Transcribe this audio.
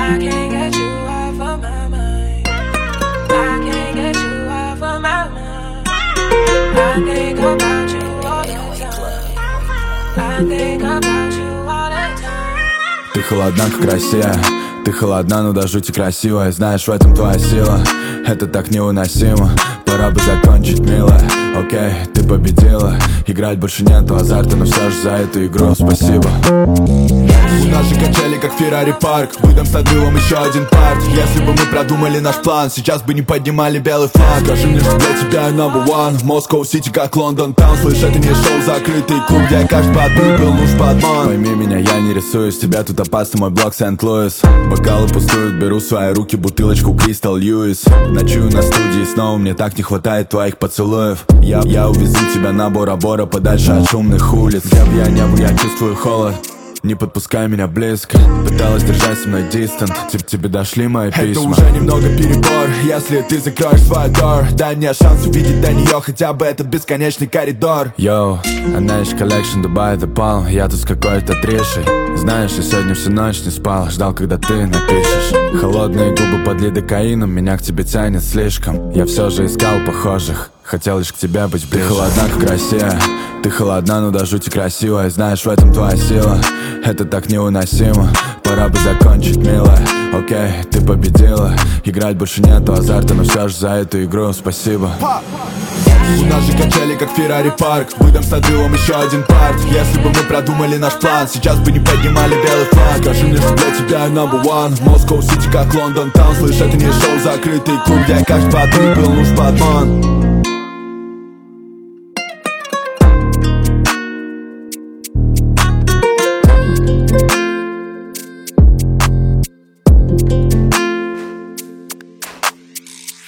I can't get you off of my mind. I can't get you off of my mind. I think about you all the time. I think about you all the time. Ты холодна, как Россия. Ты холодна, но до жути красивая. Знаешь, в этом твоя сила. Это так невыносимо. Пора бы закончить, милая. Окей, ты победила. Играть больше нету азарта, но все же за эту игру спасибо. У нас же качели, как Феррари парк. Выдам с отрывом еще один парт. Если бы мы продумали наш план, сейчас бы не поднимали белый флаг. Скажи мне, что для тебя number one. Москва Сити, как Лондон Таун. Слышь, это не шоу, закрытый клуб, где каждый подбил был луж подман. Пойми меня, я не рисуюсь. Тебя тут опасно, мой блог Сент-Луис. Бокалы пустуют, беру в свои руки бутылочку Кристал Льюис. Ночую на студии, снова мне так не хватает твоих поцелуев. Я увезу тебя на Бора-Бора, подальше от шумных улиц. Где бы я не был, я чувствую холод. Не подпускай меня близко. Пыталась держать со мной дистант. Тебе дошли мои письма? Это уже немного перебор. Если ты закроешь свой дор, дай мне шанс увидеть до нее хотя бы этот бесконечный коридор. Йоу, Anash Collection, Дубай допал. Я тут с какой-то трешей. Знаешь, я сегодня всю ночь не спал. Ждал, когда ты напишешь. Холодные губы под лидокаином. Меня к тебе тянет слишком. Я все же искал похожих. Хотел лишь к тебе быть ближе. Ты холодна, как Россия. Ты холодна, но до жути красивая. Знаешь, в этом твоя сила. Это так невыносимо. Пора бы закончить, милая. Окей, ты победила. Играть больше нету азарта, но все же за эту игру спасибо. У нас же качели, как Феррари парк. Выдам с отрывом еще один парт. Если бы мы продумали наш план, сейчас бы не поднимали белый флаг. Скажи мне, что для тебя number one. Москва Сити, как Лондон Таун. Слышь, это не шоу, закрытый клуб, где каждый подбил луж подман.